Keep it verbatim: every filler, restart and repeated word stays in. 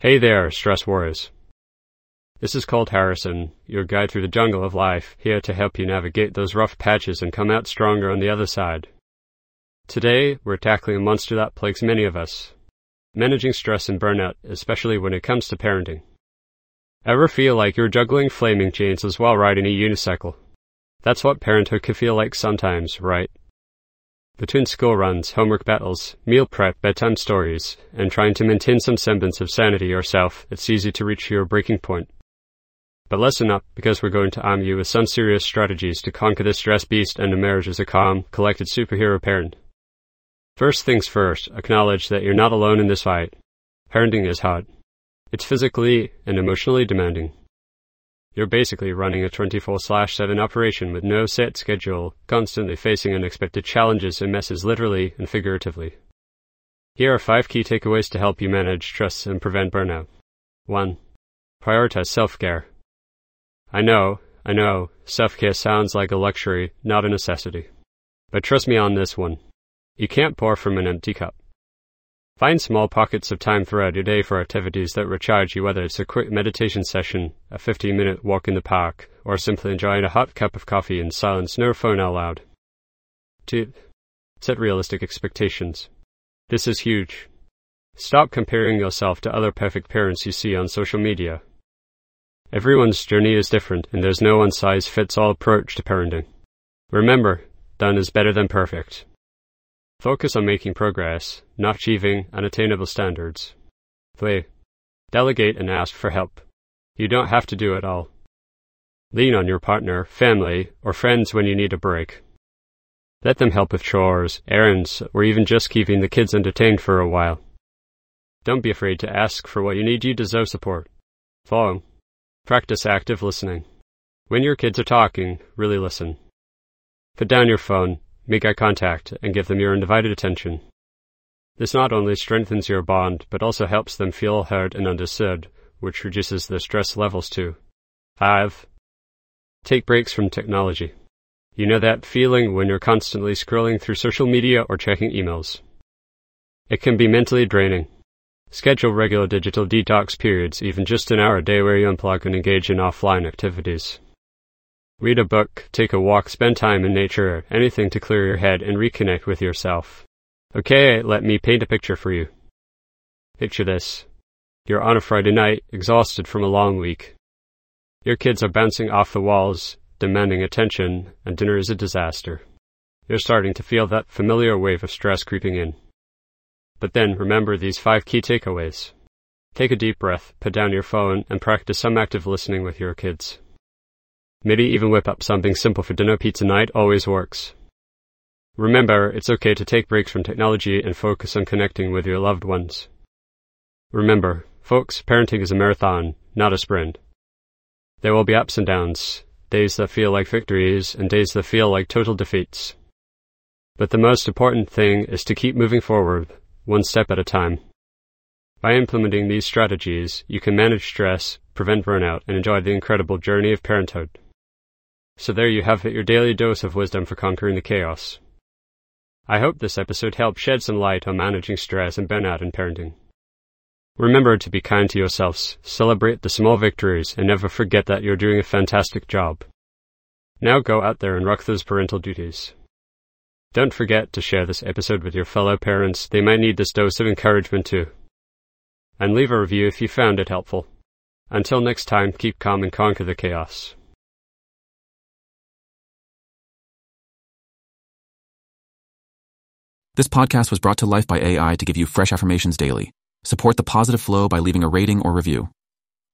Hey there, stress warriors. This is Colt Harrison, your guide through the jungle of life, here to help you navigate those rough patches and come out stronger on the other side. Today, we're tackling a monster that plagues many of us, managing stress and burnout, especially when it comes to parenting. Ever feel like you're juggling flaming chainsaws while riding a unicycle? That's what parenthood can feel like sometimes, right? Between school runs, homework battles, meal prep, bedtime stories, and trying to maintain some semblance of sanity yourself, it's easy to reach your breaking point. But listen up, because we're going to arm you with some serious strategies to conquer the stress beast and emerge as a calm, collected superhero parent. First things first, acknowledge that you're not alone in this fight. Parenting is hard. It's physically and emotionally demanding. You're basically running a twenty-four seven operation with no set schedule, constantly facing unexpected challenges and messes literally and figuratively. Here are five key takeaways to help you manage stress and prevent burnout. one. Prioritize self-care. I know, I know, self-care sounds like a luxury, not a necessity. But trust me on this one. You can't pour from an empty cup. Find small pockets of time throughout your day for activities that recharge you, whether it's a quick meditation session, a fifteen-minute walk in the park, or simply enjoying a hot cup of coffee in silence, no phone out loud. two. Set realistic expectations. This is huge. Stop comparing yourself to other perfect parents you see on social media. Everyone's journey is different, and there's no one-size-fits-all approach to parenting. Remember, done is better than perfect. Focus on making progress, not achieving unattainable standards. three. Delegate and ask for help. You don't have to do it all. Lean on your partner, family, or friends when you need a break. Let them help with chores, errands, or even just keeping the kids entertained for a while. Don't be afraid to ask for what you need. You deserve support. four. Practice active listening. When your kids are talking, really listen. Put down your phone, make eye contact, and give them your undivided attention. This not only strengthens your bond, but also helps them feel heard and understood, which reduces their stress levels too. five. Take breaks from technology. You know that feeling when you're constantly scrolling through social media or checking emails. It can be mentally draining. Schedule regular digital detox periods, even just an hour a day where you unplug and engage in offline activities. Read a book, take a walk, spend time in nature, anything to clear your head and reconnect with yourself. Okay, let me paint a picture for you. Picture this. You're on a Friday night, exhausted from a long week. Your kids are bouncing off the walls, demanding attention, and dinner is a disaster. You're starting to feel that familiar wave of stress creeping in. But then remember these five key takeaways. Take a deep breath, put down your phone, and practice some active listening with your kids. Maybe even whip up something simple for dinner. Pizza night always works. Remember, it's okay to take breaks from technology and focus on connecting with your loved ones. Remember, folks, parenting is a marathon, not a sprint. There will be ups and downs, days that feel like victories and days that feel like total defeats. But the most important thing is to keep moving forward, one step at a time. By implementing these strategies, you can manage stress, prevent burnout, and enjoy the incredible journey of parenthood. So there you have it, your daily dose of wisdom for conquering the chaos. I hope this episode helped shed some light on managing stress and burnout in parenting. Remember to be kind to yourselves, celebrate the small victories, and never forget that you're doing a fantastic job. Now go out there and rock those parental duties. Don't forget to share this episode with your fellow parents. They might need this dose of encouragement too. And leave a review if you found it helpful. Until next time, keep calm and conquer the chaos. This podcast was brought to life by A I to give you fresh affirmations daily. Support the positive flow by leaving a rating or review.